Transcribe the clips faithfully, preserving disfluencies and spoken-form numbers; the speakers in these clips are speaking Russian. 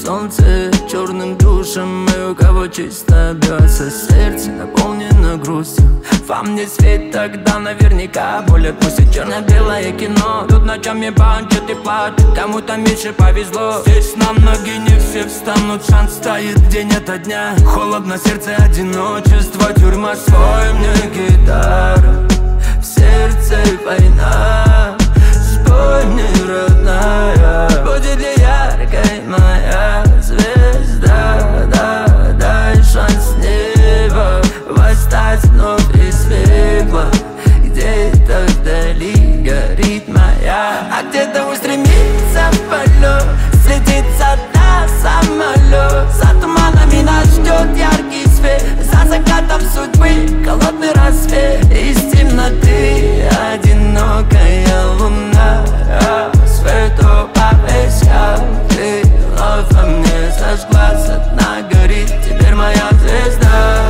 солнце черным душем, и у кого чисто бьется сердце, наполнено грустью. Во мне свет тогда наверняка боль отпустит. Черно-белое кино, тут ночами банчат и плачут. Кому-то меньше повезло. Здесь на ноги не все встанут, шанс стоит день ото дня. Холодно, сердце, одиночество, тюрьма. Спой мне, гитара, в сердце война. Спой мне, родная, будет ли яркой моя звезда. Да, дай шанс неба восстать вновь из пепла. Где-то вдали горит моя, а где-то устремится в полет, слетит со дна самолет. За туманами нас ждет яркий свет, за закатом судьбы холодный рассвет. Из темноты одинокая луна рассвету обещал. Ты вновь во мне зажглась, от дна горит теперь моя звезда.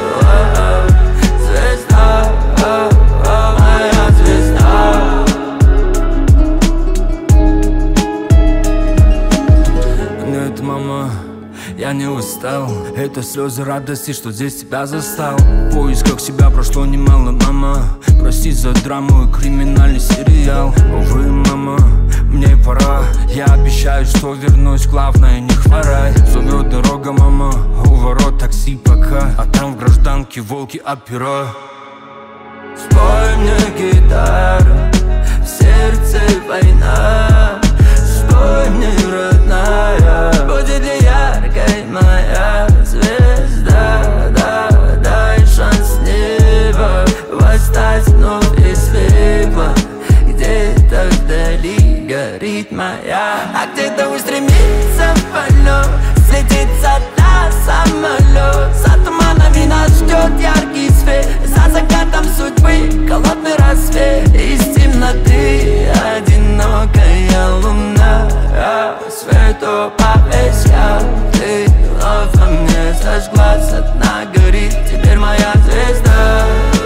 Звезда, моя звезда. Нет, мама, я не устал. Это слезы радости, что здесь тебя застал. В поисках себя прошло немало, мама. Прости за драму и криминальный сериал. Увы, мама, мне пора. Я обещаю, что вернусь, главное не хворай. Зовет дорога, мама, у ворот такси пока. А там в гражданке волки опера. Спой мне, гитара, в сердце война. Спой мне, родная, будет ли яркой моя звезда. Да, дай шанс неба восстать вновь из пепла. Где-то вдали горит моя, а где-то устремится в полет, слетит со дна самолет. За туманами нас ждет яркий свет, за закатом судьбы холодный рассвет. Из темноты одинокая луна рассвету обещал. Ты вновь во мне зажглась, от дна горит теперь моя звезда.